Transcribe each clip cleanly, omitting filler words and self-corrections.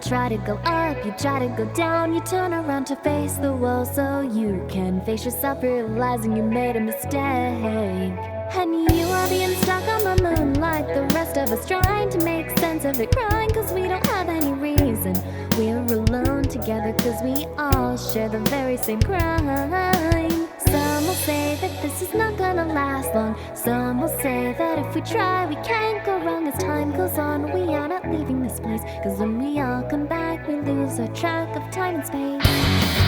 try to go up, you try to go down. You turn around to face the wall so you can face yourself, realizing you made a mistake. And you are being stuck on the moon like the rest of us, trying to make sense of it, crying cause we don't have any reason. We're alone together cause we all share the very same crime. Some will say that this is not gonna last long. Some will say that if we try we can't go wrong. As time goes on we are not leaving this place, cause when we all come back we lose our track of time and space.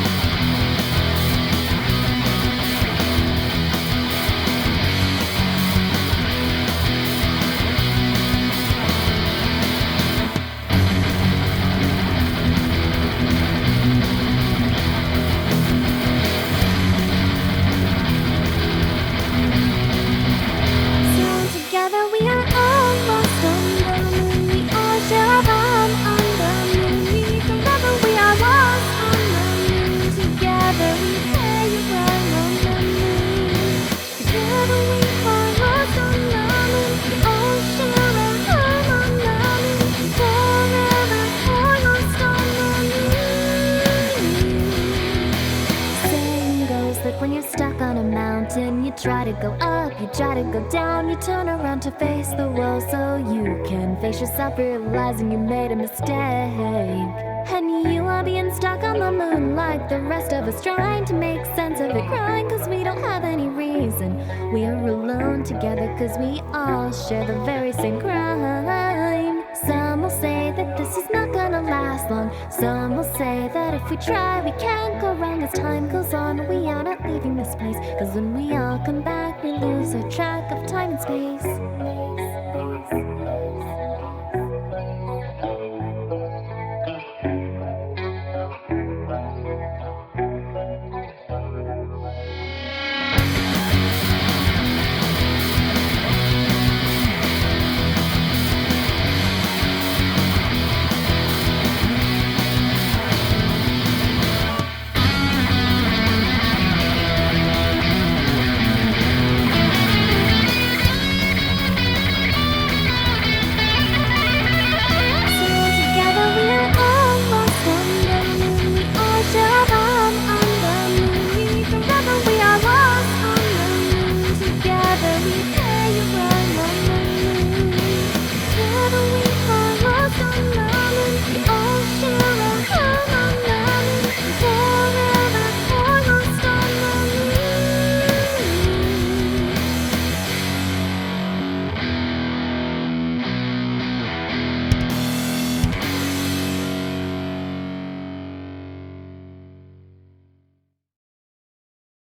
When you're stuck on a mountain, you try to go up, you try to go down. You turn around to face the wall so you can face yourself, realizing you made a mistake. And you are being stuck on the moon like the rest of us, trying to make sense of it, crying cause we don't have any reason. We're alone together cause we all share the very same crime. Some will say that this is not gonna last long. Some will say that if we try we can't go wrong. As time goes on we are not leaving this place, cause when we all come back we lose our track of time and space.